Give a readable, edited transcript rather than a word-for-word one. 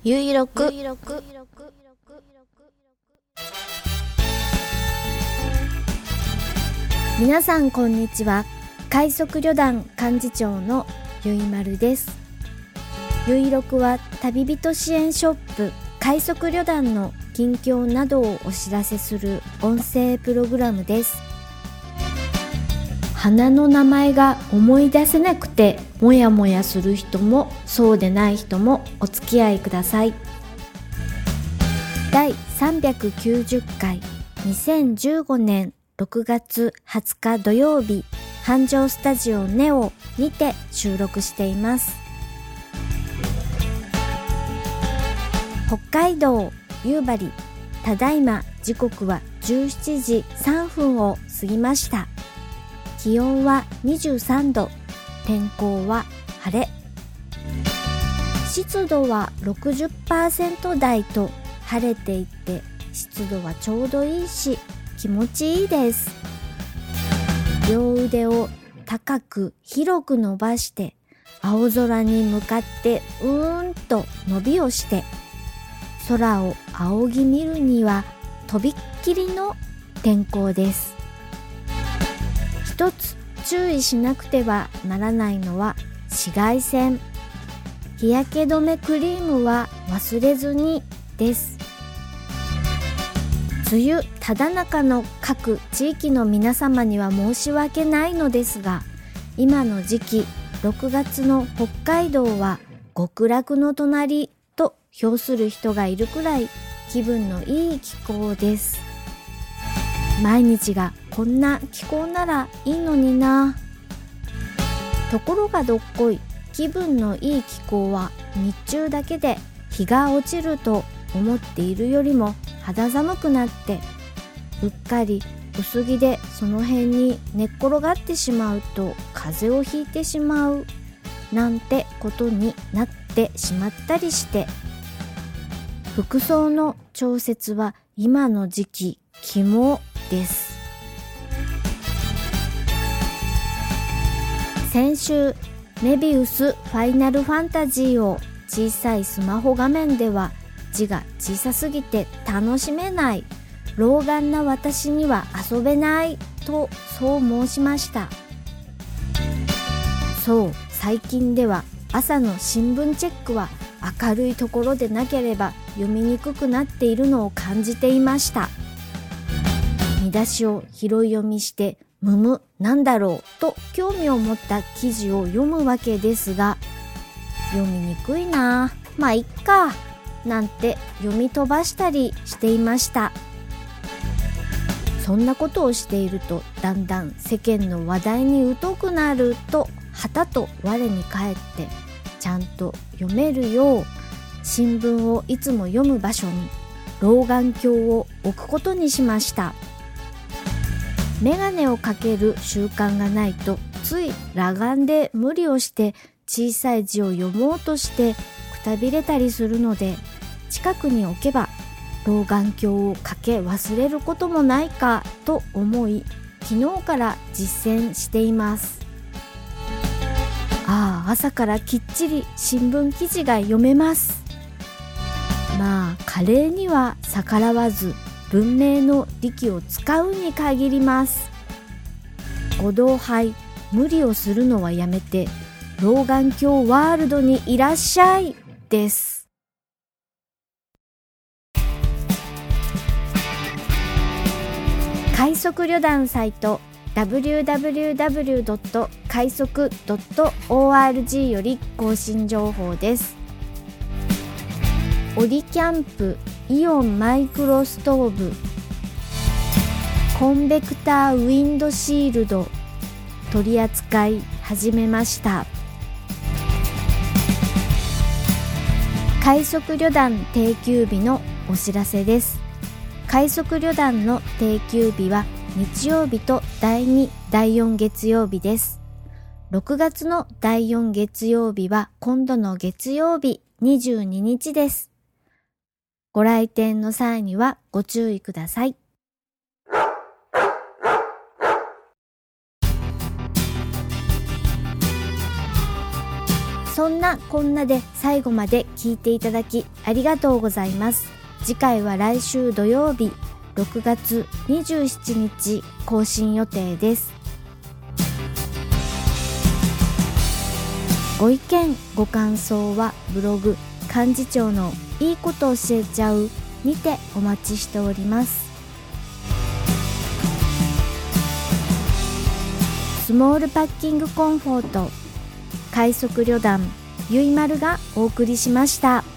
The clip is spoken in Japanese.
ゆいろく皆さんこんにちは。快速旅団幹事長のゆいまるです。ゆいろくは旅人支援ショップ快速旅団の近況などをお知らせする音声プログラムです。花の名前が思い出せなくてもやもやする人もそうでない人もお付き合いください。第390回2015年6月20日土曜日、繁盛スタジオネオにて収録しています。北海道夕張、ただいま時刻は17時3分を過ぎました。気温は23度、天候は晴れ、湿度は 60% 台と晴れていて、湿度はちょうどいいし気持ちいいです。両腕を高く広く伸ばして青空に向かってと伸びをして空を仰ぎ見るにはとびっきりの天候です。一つ注意しなくてはならないのは紫外線。日焼け止めクリームは忘れずにです。梅雨ただ中の各地域の皆様には申し訳ないのですが、今の時期6月の北海道は極楽の隣と評する人がいるくらい気分のいい気候です。毎日がこんな気候ならいいのにな。ところがどっこい、気分のいい気候は日中だけで日が落ちると思っているよりも肌寒くなって、うっかり薄着でその辺に寝っ転がってしまうと風邪をひいてしまうなんてことになってしまったりして、服装の調節は今の時期肝です。先週メビウスファイナルファンタジーを小さいスマホ画面では字が小さすぎて楽しめない、老眼な私には遊べないとそう申しました。そう、最近では朝の新聞チェックは明るいところでなければ読みにくくなっているのを感じていました。見出しを拾い読みしてなんだろうと興味を持った記事を読むわけですが、読みにくいな、まあいっかなんて読み飛ばしたりしていました。そんなことをしているとだんだん世間の話題に疎くなると、はたと我に返ってちゃんと読めるよう新聞をいつも読む場所に老眼鏡を置くことにしました。メガネをかける習慣がないとつい裸眼で無理をして小さい字を読もうとしてくたびれたりするので、近くに置けば老眼鏡をかけ忘れることもないかと思い、昨日から実践しています。朝からきっちり新聞記事が読めます。まあ華麗には逆らわず文明の利器を使うに限ります。ご同輩、無理をするのはやめて老眼鏡ワールドにいらっしゃいです。快速旅団サイト www. 快速 .org より更新情報です。オリキャンプイオンマイクロストーブ、コンベクターウィンドシールド取り扱い始めました。快速旅団定休日のお知らせです。快速旅団の定休日は日曜日と第2、第4月曜日です。6月の第4月曜日は今度の月曜日22日です。ご来店の際にはご注意ください。 そんなこんなで最後まで聞いていただきありがとうございます。次回は来週土曜日6月27日更新予定です。ご意見ご感想はブログ幹事長のいいこと教えちゃうにてお待ちしております。スモールパッキングコンフォート快速旅団ゆいまるがお送りしました。